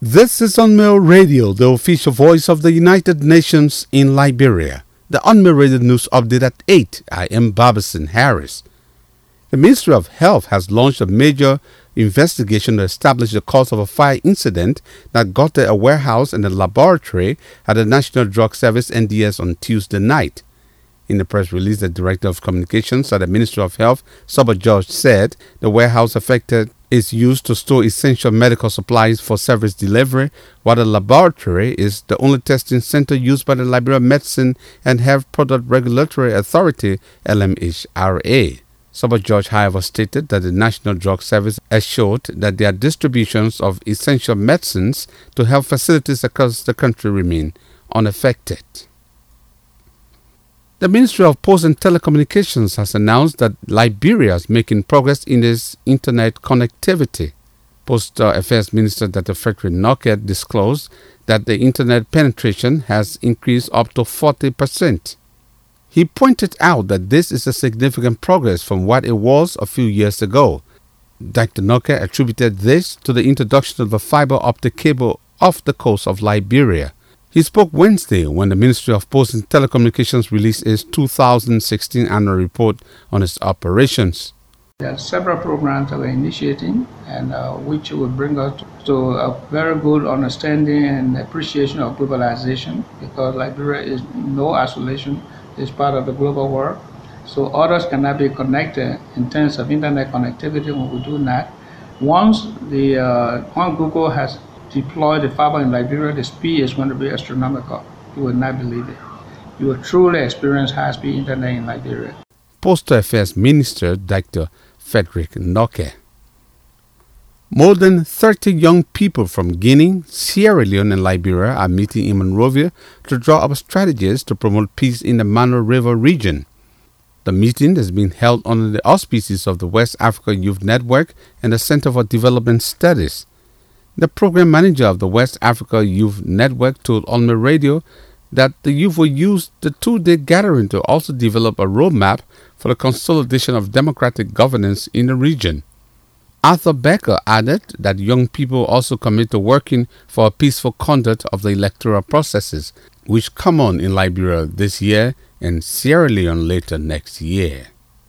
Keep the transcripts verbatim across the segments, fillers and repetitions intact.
This is Unmail Radio, the official voice of the United Nations in Liberia. The Unmail Radio News Update at eight. I am Barbison Harris. The Ministry of Health has launched a major investigation to establish the cause of a fire incident that gutted a warehouse and a laboratory at the National Drug Service N D S on Tuesday night. In the press release, the Director of Communications at the Ministry of Health, Soba George, said the warehouse affected is used to store essential medical supplies for service delivery, while the laboratory is the only testing center used by the Liberia Medicine and Health Product Regulatory Authority, L M H R A. Soba George, however, stated that the National Drug Service assured that their distributions of essential medicines to health facilities across the country remain unaffected. The Ministry of Posts and Telecommunications has announced that Liberia is making progress in its internet connectivity. Postal Affairs Minister Doctor Frederick Nockett disclosed that the internet penetration has increased up to forty percent. He pointed out that this is a significant progress from what it was a few years ago. Doctor Nockett attributed this to the introduction of the fiber optic cable off the coast of Liberia. He spoke Wednesday when the Ministry of Posts and Telecommunications released its two thousand sixteen annual report on its operations. There are several programs that we're initiating and uh, which will bring us to a very good understanding and appreciation of globalization, because Liberia is no isolation, it's part of the global world. So others cannot be connected in terms of internet connectivity when we do that. Once the uh, once Google has deploy the fiber in Liberia, the speed is going to be astronomical. You will not believe it. You will truly experience high-speed internet in Liberia. Postal Affairs Minister Doctor Frederick Nockett. More than thirty young people from Guinea, Sierra Leone, and Liberia are meeting in Monrovia to draw up strategies to promote peace in the Mano River region. The meeting has been held under the auspices of the West Africa Youth Network and the Center for Development Studies. The program manager of the West Africa Youth Network told Unmail Radio that the youth will use the two-day gathering to also develop a roadmap for the consolidation of democratic governance in the region. Arthur Becker added that young people also commit to working for a peaceful conduct of the electoral processes, which come on in Liberia this year and Sierra Leone later next year.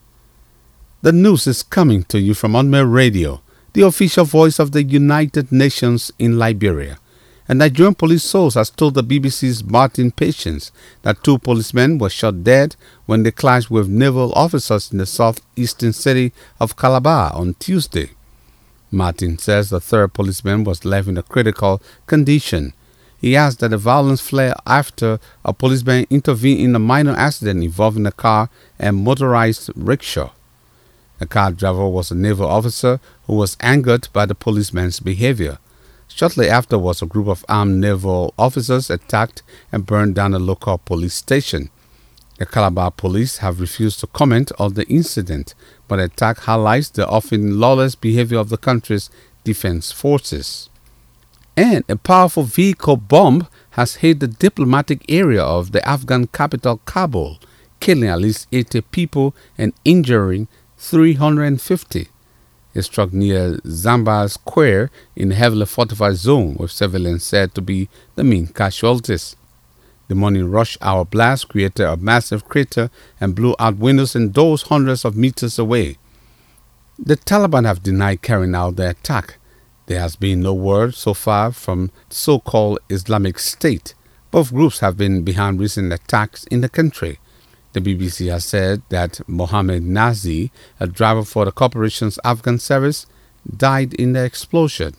The news is coming to you from Unmail Radio, the official voice of the United Nations in Liberia. A Nigerian police source has told the B B C's Martin Patience that two policemen were shot dead when they clashed with naval officers in the southeastern city of Calabar on Tuesday. Martin says the third policeman was left in a critical condition. He adds that the violence flared after a policeman intervened in a minor accident involving a car and motorized rickshaw. The car driver was a naval officer who was angered by the policeman's behavior. Shortly afterwards, a group of armed naval officers attacked and burned down a local police station. The Calabar police have refused to comment on the incident, but the attack highlights the often lawless behavior of the country's defense forces. And a powerful vehicle bomb has hit the diplomatic area of the Afghan capital Kabul, killing at least eighty people and injuring three hundred fifty. It struck near Zamba Square in a heavily fortified zone, with civilians said to be the main casualties. The morning rush hour blast created a massive crater and blew out windows and doors hundreds of meters away. The Taliban have denied carrying out the attack. There has been no word so far from so-called Islamic State. Both groups have been behind recent attacks in the country. The B B C has said that Mohammed Nazi, a driver for the corporation's Afghan service, died in the explosion.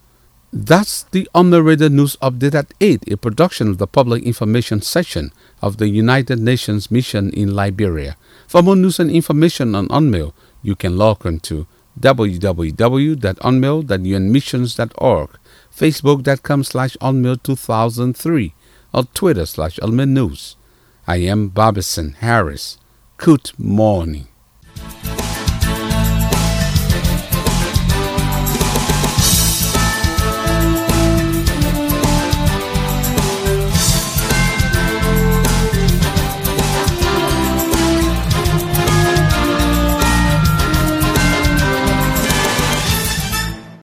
That's the Unmail Radio News Update at eight, a production of the Public Information Section of the United Nations Mission in Liberia. For more news and information on Unmail, you can log on to w w w dot unmail dot u n missions dot org, facebook.com slash unmail 2003, or Twitter slash Unmail News. I am Barbison Harris. Good morning.